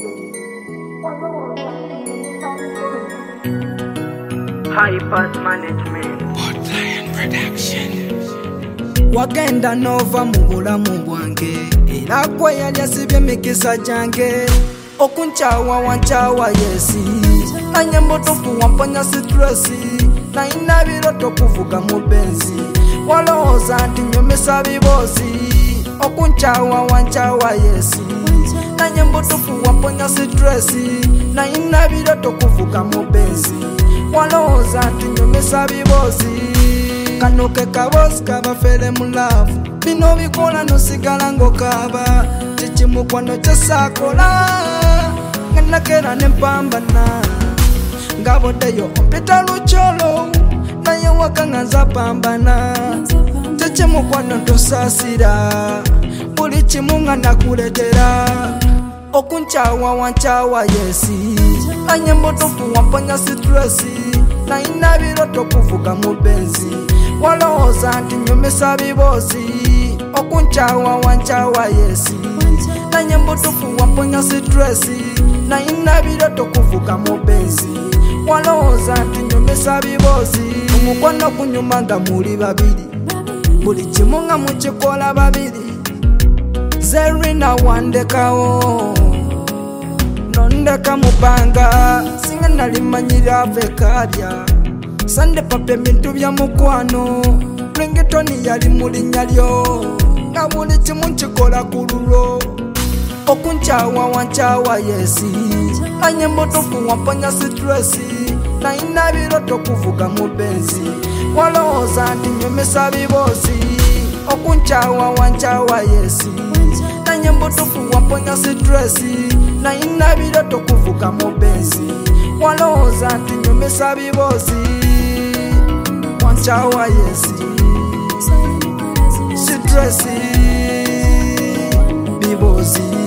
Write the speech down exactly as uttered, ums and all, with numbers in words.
Hypers Management Hotline Production. Wagenda nova mu bulamu bwange era gwe yali asibye emikisa gyange okunchawa wanchawa yesi anyemotofu wamponya sitresi naina biroto kuvuga mu benzi walowooza nti nyomesa bibosi okunchawa wanchawa yesi anyemotofu wamponya sitresi naina biroto kuvuga mu benzi walowooza nti nyomesa bibosi kano ke kabosi kabafere mu laavu bino bikola nosigala ng'okaaba kikimukwano kyesakola ngenakera nempambana ngaboddeyo ompita lukyolo naye waka nga nzapambana kyekimukwano ntosaasira buli kimu nga nakuletera okunchawa wanchawa yesi anyemotofu wamponya sitresi naina biroto kuvuga mu benzi walowooza nti nyomesa bibosi okunchawa wanchawa yesi nanyembutufu wamponya sitresi naina biroto kuvuga mu benzi walowooza nti nyomesa bibosi omukwano kunyuma nga muli babiri buli kimu nga mukikola babiri zerina wandekawo nondeka mubanga singa nalimanyira avekalya sande pape bintu bya mukwano ringetoni yali mulinnya lyo nga buli kimu nkikola ku lulwo okunchawa wanchawa yesi anyemotofu wamponya sitresi naina biroto kuvuga mu benzi walowooza nti nyomesa bibosi okunchawa wanchawa yesi anyemotofu wamponya sitresi naina biroto kuvuga mu benzi walowooza nti nyomesa bibosi wanchawa yesi sitresi bibosi